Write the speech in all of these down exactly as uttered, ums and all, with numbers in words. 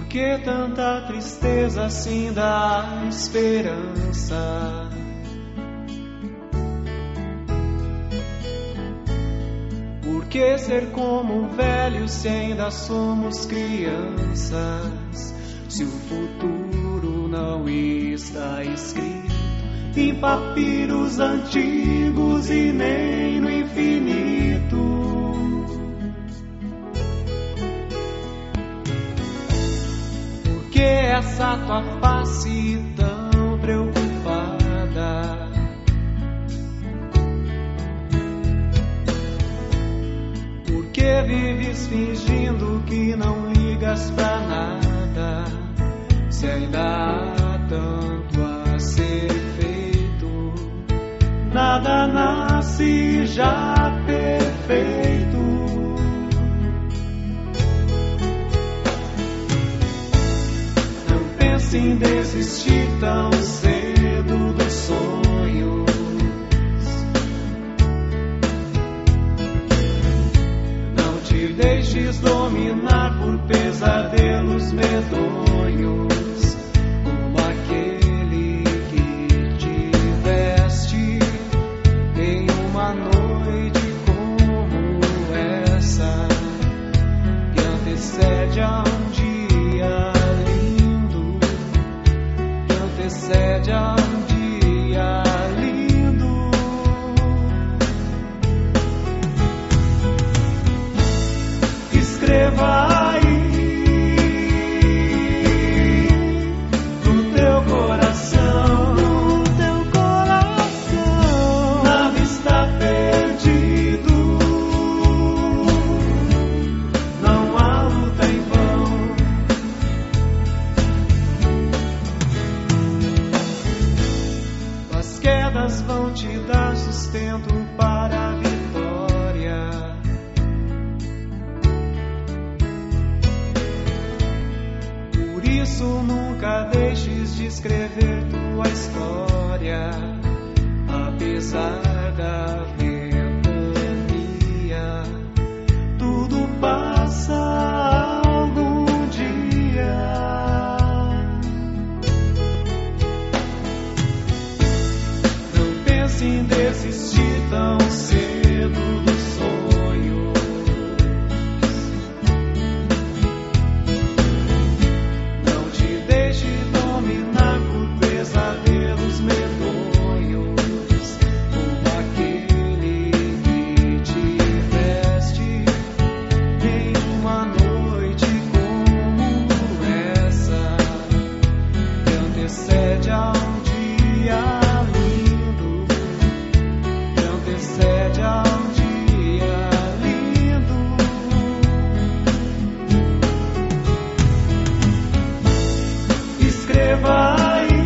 que tanta tristeza assim dá esperança? Por que ser como um velho se ainda somos crianças? Se o futuro não está escrito em papiros antigos e nem no infinito. Por que essa tua face tão preocupada? Por que vives fingindo que não ligas pra nada? Se ainda há tanto a ser feito, nada nasce já perfeito. Não pense em desistir tão cedo dos sonhos. Não te deixes dominar por pesadelos medonhos. Antecede a um dia lindo, que antecede a um dia lindo. Escreva aí no teu coração, no teu coração, nada está perdido. Vão te dar sustento para a vitória. Por isso nunca deixes de escrever tua história, apesar da ventania. Tudo passa algum dia. Sem desistir tão cedo dos sonhos. Não te deixe dominar por pesadelos medonhos, como aquele que te veste em uma noite como essa, que antecede a um dia antecede a um dia lindo. Escreva aí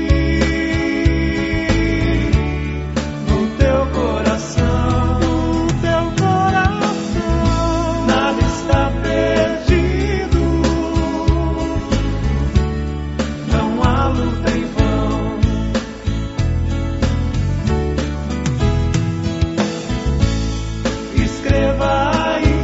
no teu coração, no teu coração, nada está perdido. Não há luta em vão. Escreva aí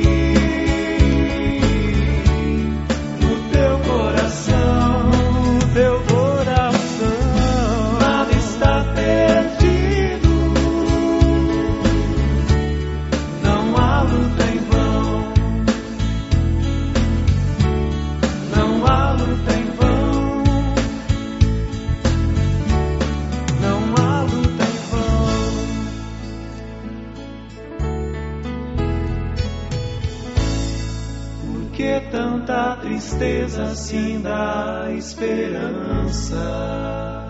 no teu coração, no teu coração, nada está perdido. Não há luta em vão. Não há luta em vão. Não há luta em vão. Por que tanta tristeza assim dá esperança?